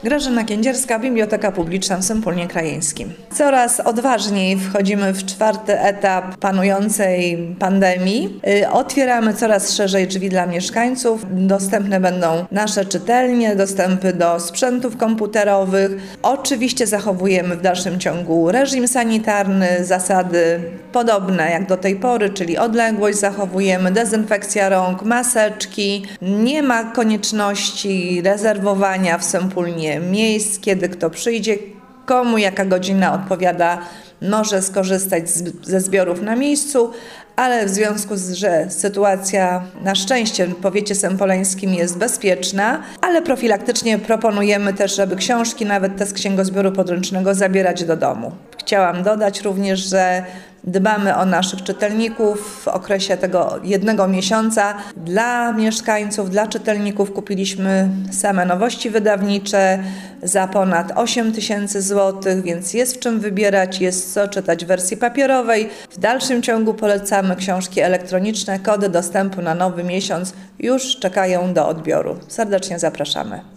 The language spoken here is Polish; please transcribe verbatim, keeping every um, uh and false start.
Grażyna Kędzierska, Biblioteka Publiczna w Sępólnie Krajeńskim. Coraz odważniej wchodzimy w czwarty etap panującej pandemii. Otwieramy coraz szerzej drzwi dla mieszkańców. Dostępne będą nasze czytelnie, dostępy do sprzętów komputerowych. Oczywiście zachowujemy w dalszym ciągu reżim sanitarny, zasady podobne jak do tej pory, czyli odległość zachowujemy, dezynfekcja rąk, maseczki. Nie ma konieczności rezerwowania w Sępólnie miejsc, kiedy kto przyjdzie, komu jaka godzina odpowiada, może skorzystać z, ze zbiorów na miejscu, ale w związku z, że sytuacja na szczęście w powiecie sępoleńskim jest bezpieczna, ale profilaktycznie proponujemy też, żeby książki, nawet te z księgozbioru podręcznego, zabierać do domu. Chciałam dodać również, że dbamy o naszych czytelników w okresie tego jednego miesiąca. Dla mieszkańców, dla czytelników kupiliśmy same nowości wydawnicze za ponad osiem tysięcy złotych, więc jest w czym wybierać, jest co czytać w wersji papierowej. W dalszym ciągu polecamy książki elektroniczne. Kody dostępu na nowy miesiąc już czekają do odbioru. Serdecznie zapraszamy.